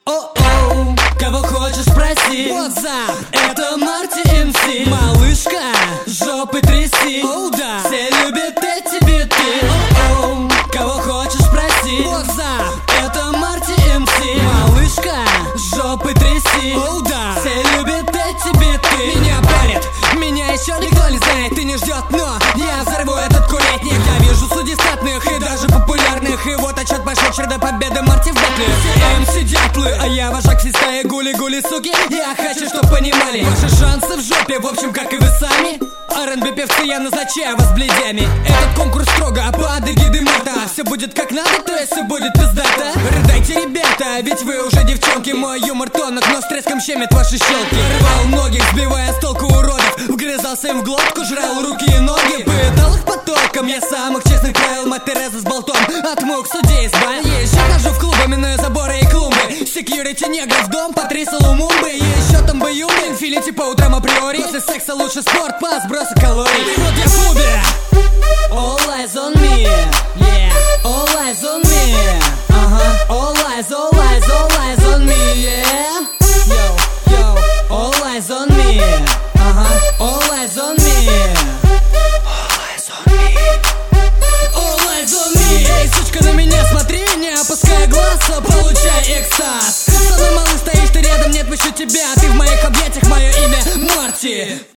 О-оу, кого хочешь спроси. What's up? Это Марти МС. Малышка, жопы тряси. Оу, да, все любят эти биты. О-оу, кого хочешь спроси. What's up? Это Марти МС. Малышка, жопы тряси. Оу, да, все любят эти биты. Меня парят, меня еще никто не знает и не ждет, но я взорву этот курятник. Я вижу судей статных и даже популярных. И вот отчет пошел, череда победы Марти в батле. Все МС дятлы, а я вожак всей стаи. Гули-гули, суки, я хочу, чтоб понимали. Ваши шансы в жопе, в общем, как и вы сами. R&B певцы, я назначаю вас бледями. Этот конкурс строго под эгидой Марта. Все будет как надо, то есть все будет пиздато. Рыдайте, ребята, ведь вы уже девчонки. Мой юмор тонок, но с треском щемит ваши щелки. Рвал многих, сбивая с толку уродов. Вгрызался им в глотку, жрал руки и ноги. Пытал их потоком, я самых честных правил. Мать Тереза с болтом, от мук судей избавил. Еще хожу в клубы, минуя заборы и клумбы. Секьюрити негров в дом, Патриса Лумумбы. Еще там бою, инфинити по утрам априори. После секса лучше спорт по сбросу калорий. И вот я в клубе. All eyes on me, yeah. All eyes on me, All eyes, all eyes, all eyes on me, yeah. Yo, yo. All eyes on me, All eyes on me. All eyes on me. All eyes on me. Эй, сучка, на меня смотри, не опускай глаз, получай экстаз. Самый малый, стоишь ты рядом, не отпущу тебя. Ты в моих объятиях, мое имя Марти.